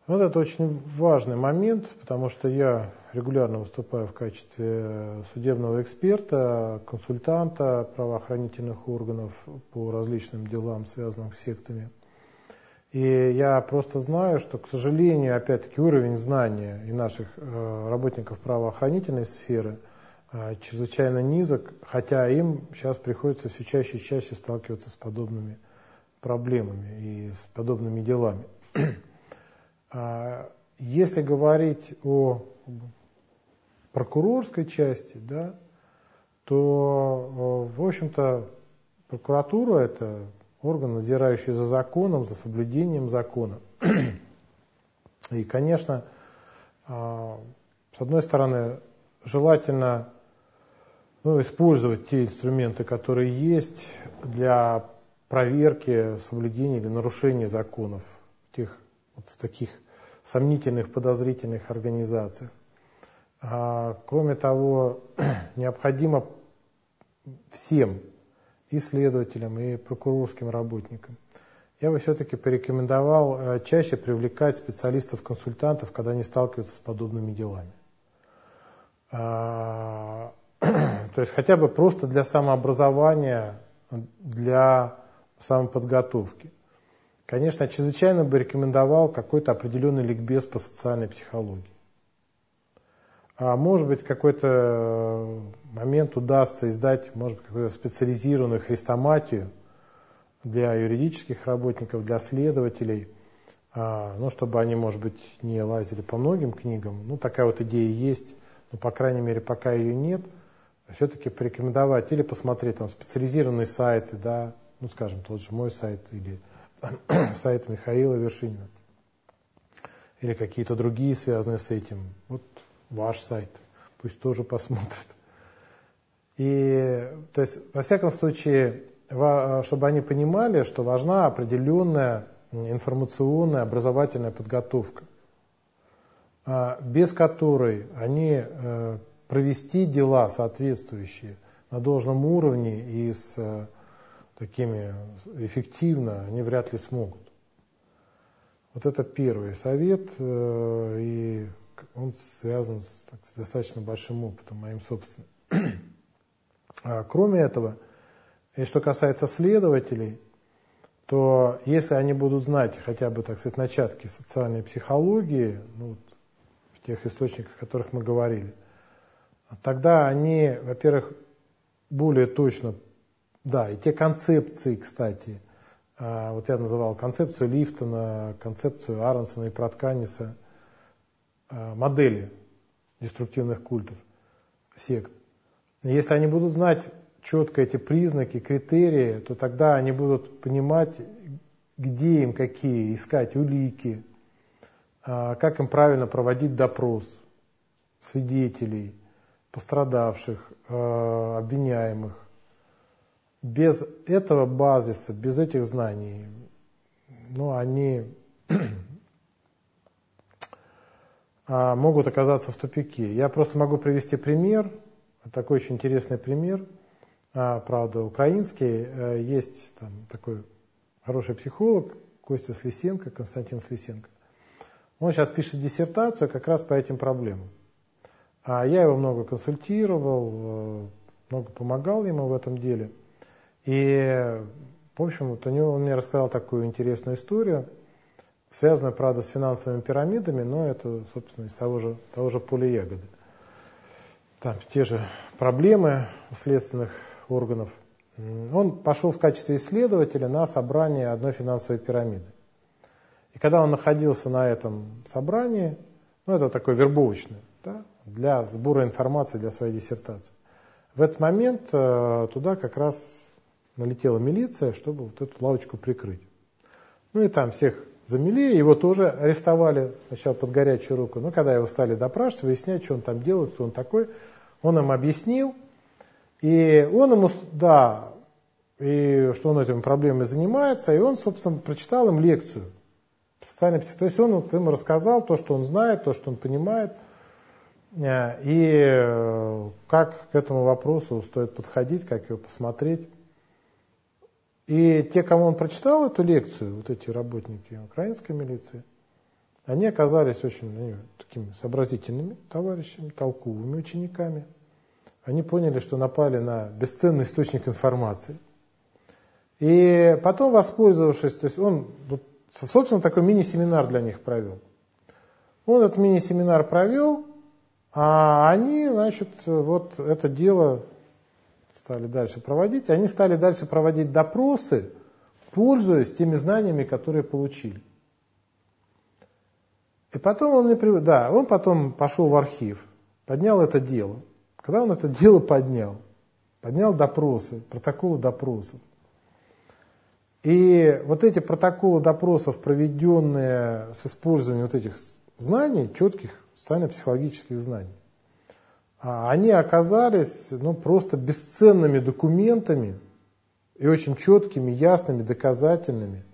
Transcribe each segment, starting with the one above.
Вот это очень важный момент, потому что я регулярно выступаю в качестве судебного эксперта, консультанта правоохранительных органов по различным делам, связанным с сектами. И я просто знаю, что, к сожалению, опять-таки уровень знания и наших работников правоохранительной сферы чрезвычайно низок, хотя им сейчас приходится все чаще и чаще сталкиваться с подобными проблемами и с подобными делами. Если говорить о прокурорской части, да, то, в общем-то, прокуратура – это орган, надзирающий за законом, за соблюдением закона. И, конечно, с одной стороны, желательно использовать те инструменты, которые есть для проверки соблюдения или нарушения законов в таких сомнительных, подозрительных организациях. Кроме того, необходимо всем, и следователям, и прокурорским работникам, я бы все-таки порекомендовал чаще привлекать специалистов-консультантов, когда они сталкиваются с подобными делами. То есть хотя бы просто для самообразования, для самоподготовки. Конечно, чрезвычайно бы рекомендовал какой-то определенный ликбез по социальной психологии. А может быть, в какой-то момент удастся издать, может быть, какую-то специализированную хрестоматию для юридических работников, для следователей, чтобы они, может быть, не лазили по многим книгам. Такая вот идея есть, но, по крайней мере, пока ее нет, все-таки порекомендовать или посмотреть там специализированные сайты, да, скажем, тот же мой сайт или сайт Михаила Вершинина, или какие-то другие, связанные с этим. Вот ваш сайт, пусть тоже посмотрят. И, то есть, во всяком случае, чтобы они понимали, что важна определенная информационная, образовательная подготовка, без которой они провести дела соответствующие на должном уровне и с такими эффективно они вряд ли смогут. Вот это первый совет, и он связан с достаточно большим опытом моим собственным. Кроме этого, и что касается следователей, то если они будут знать хотя бы, так сказать, начатки социальной психологии, в тех источниках, о которых мы говорили, тогда они, во-первых, более точно, да, и те концепции, кстати, вот я называл концепцию Лифтона, концепцию Аронсона и Протканиса, модели деструктивных культов, сект. Если они будут знать четко эти признаки, критерии, то тогда они будут понимать, где им какие искать улики, как им правильно проводить допрос свидетелей, пострадавших, обвиняемых. Без этого базиса, без этих знаний, они могут оказаться в тупике. Я просто могу привести пример, такой очень интересный пример, правда, украинский. Есть там такой хороший психолог Костя Слисенко, Константин Слисенко. Он сейчас пишет диссертацию как раз по этим проблемам. Я его много консультировал, много помогал ему в этом деле. И, в общем, он мне рассказал такую интересную историю, связанную, правда, с финансовыми пирамидами, но это, собственно, из того же поля ягоды. Там те же проблемы следственных органов. Он пошел в качестве исследователя на собрание одной финансовой пирамиды. И когда он находился на этом собрании, это такое вербовочное, да, для сбора информации для своей диссертации, в этот момент туда как раз налетела милиция, чтобы вот эту лавочку прикрыть. И там всех замели, его тоже арестовали сначала под горячую руку. Но когда его стали допрашивать, выяснять, что он там делает, кто он такой, он им объяснил, и он ему, и что он этими проблемами занимается, и он, собственно, прочитал им лекцию. То есть он им рассказал то, что он знает, то, что он понимает, и как к этому вопросу стоит подходить, как его посмотреть. И те, кому он прочитал эту лекцию, вот эти работники украинской милиции, Они оказались очень такими сообразительными товарищами, толковыми учениками. Они поняли, что напали на бесценный источник информации. И потом, воспользовавшись, то есть он, собственно, такой мини-семинар для них провел. Он этот мини-семинар провел, а они, значит, вот это дело стали дальше проводить. Они стали дальше проводить допросы, пользуясь теми знаниями, которые получили. И потом он потом пошел в архив, поднял это дело. Когда он это дело поднял допросы, протоколы допросов. И вот эти протоколы допросов, проведенные с использованием вот этих знаний, четких социально-психологических знаний, они оказались просто бесценными документами и очень четкими, ясными, доказательными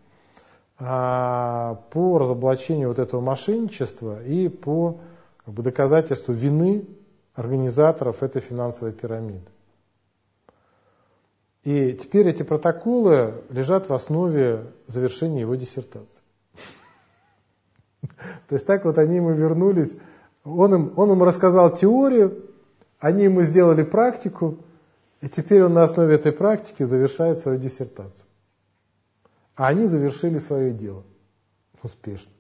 по разоблачению вот этого мошенничества и по доказательству вины организаторов этой финансовой пирамиды. И теперь эти протоколы лежат в основе завершения его диссертации. То есть так вот они ему вернулись, он им рассказал теорию, они ему сделали практику, и теперь он на основе этой практики завершает свою диссертацию. А они завершили свое дело успешно.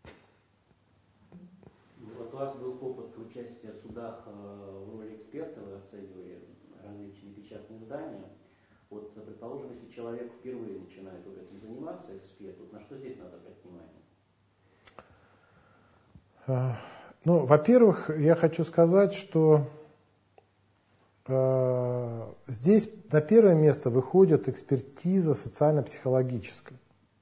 Вот у вас был опыт участия в судах в роли эксперта, вы оценивали различные печатные издания. Вот, предположим, если человек впервые начинает вот этим заниматься, эксперт, вот на что здесь надо обратить внимание? Во-первых, я хочу сказать, что здесь на первое место выходит экспертиза социально-психологическая.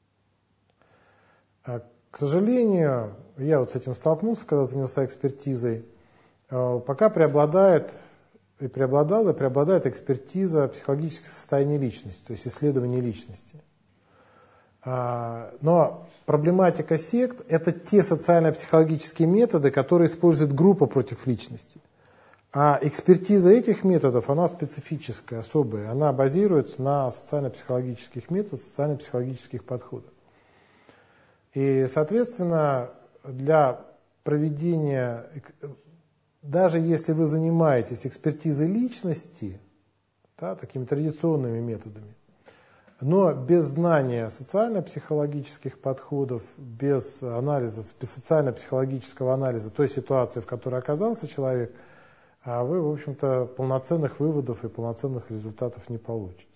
К сожалению, я вот с этим столкнулся, когда занялся экспертизой, пока преобладает экспертиза психологических состояний личности, то есть исследование личности. Но проблематика сект – это те социально-психологические методы, которые использует группа против личности. А экспертиза этих методов, она специфическая, особая. Она базируется на социально-психологических методах, социально-психологических подходах. И, соответственно, для проведения, даже если вы занимаетесь экспертизой личности, такими традиционными методами, но без знания социально-психологических подходов, без социально-психологического анализа той ситуации, в которой оказался человек, вы, в общем-то, полноценных выводов и полноценных результатов не получите.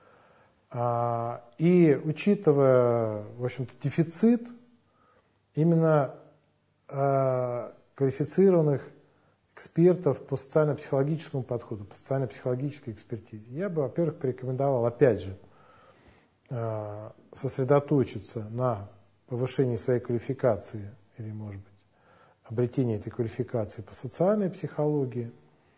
И учитывая, в общем-то, дефицит именно квалифицированных экспертов по социально-психологическому подходу, по социально-психологической экспертизе, я бы, во-первых, порекомендовал, опять же, сосредоточиться на повышении своей квалификации или, может быть, обретении этой квалификации по социальной психологии.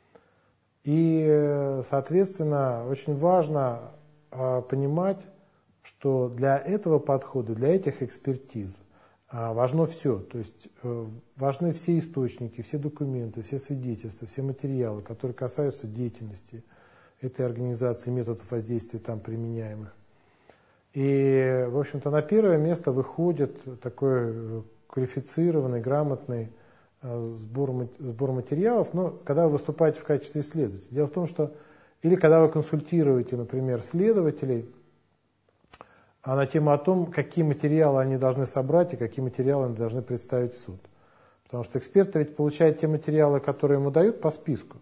И, соответственно, очень важно понимать, что для этого подхода, для этих экспертиз важно все. То есть важны все источники, все документы, все свидетельства, все материалы, которые касаются деятельности этой организации, методов воздействия там применяемых. И, в общем-то, на первое место выходит такой квалифицированный, грамотный сбор материалов, но когда вы выступаете в качестве исследователя. Дело в том, что или когда вы консультируете, например, следователей на тему о том, какие материалы они должны собрать и какие материалы они должны представить в суд. Потому что эксперт ведь получает те материалы, которые ему дают по списку.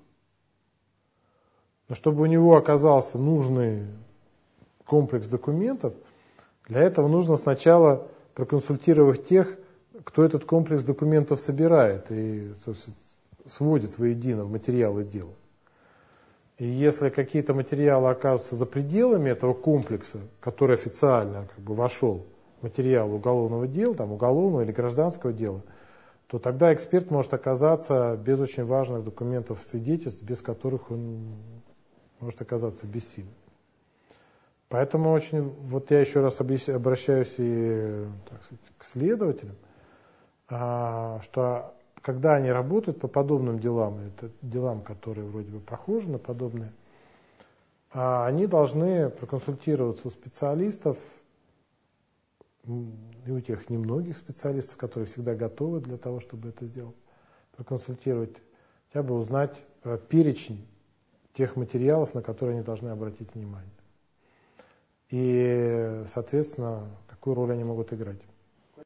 Но чтобы у него оказался нужный комплекс документов, для этого нужно сначала проконсультировать тех, кто этот комплекс документов собирает и сводит воедино в материалы дела. И если какие-то материалы окажутся за пределами этого комплекса, который официально вошел в материал уголовного дела, уголовного или гражданского дела, то тогда эксперт может оказаться без очень важных документов, свидетельств, без которых он может оказаться бессильным. Поэтому я еще раз обращаюсь и, к следователям, что когда они работают по подобным делам, это делам, которые вроде бы похожи на подобные, они должны проконсультироваться у специалистов и у тех немногих специалистов, которые всегда готовы для того, чтобы это сделать, проконсультировать, хотя бы узнать перечень тех материалов, на которые они должны обратить внимание. И, соответственно, какую роль они могут играть.